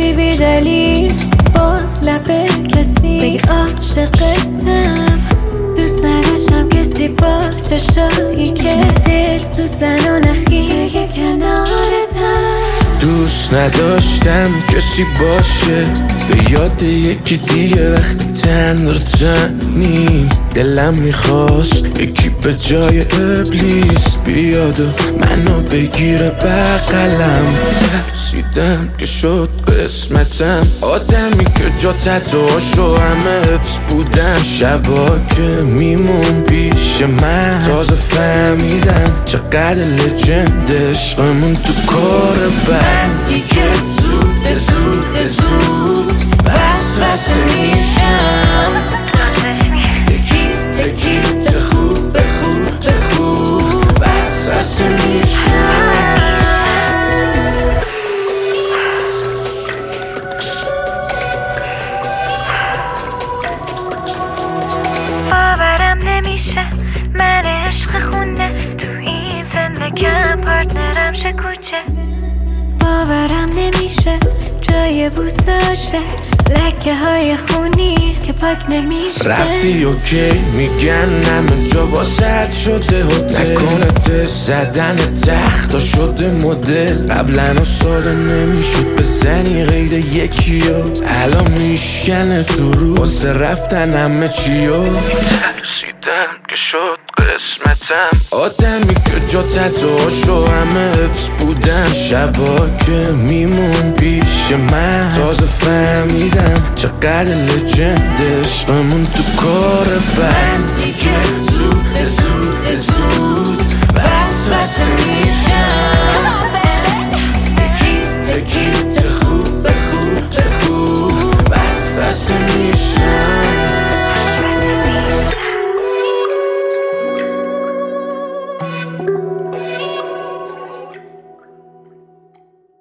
کسی بی دلیل با لب کسی بگی عاشقتم. دوست نداشتم کسی با چشایی که دل سوزن و نخی بگه کنارتم. دوست نداشتم کسی باشه به یاد یکی دیگه وقتی تن رو تنی. دلم میخواست یکی به جای ابلیس بیاد و منو بگیره بغلم. ترسیدم که شد قسمتم، آدمی که جا تتوهاشو همه حفظ بودن. شبا که میمون پیش من تازه فهمیدم چقدر لجند عشقمون تو کار بند. دیگه زود بس میشم. تکیت خوب بس میشم. باورم نمیشه من عشق خونه تو این زندگیم پارتنرم شه کوچه. باورم نمیشه جای بوساشه لکه های خونی که پاک نمیشه. رفتی اوکی میگن همه جا واسط شده هتل. نکنه تست زدن تختا شده مدل. قبلا ساده نمیشد بزنی غیر یکی ها، الان میشکنه تو رو واسه رفتن همه چیو. ترسیدم که شد قسمتم، آدمی که جا تتوهاشو همه حفظ بودن. شبا که میمون پیش من تازه فهمیدم چقدر لجند عشقمون تو کار بند. دیگه زود بس میشم.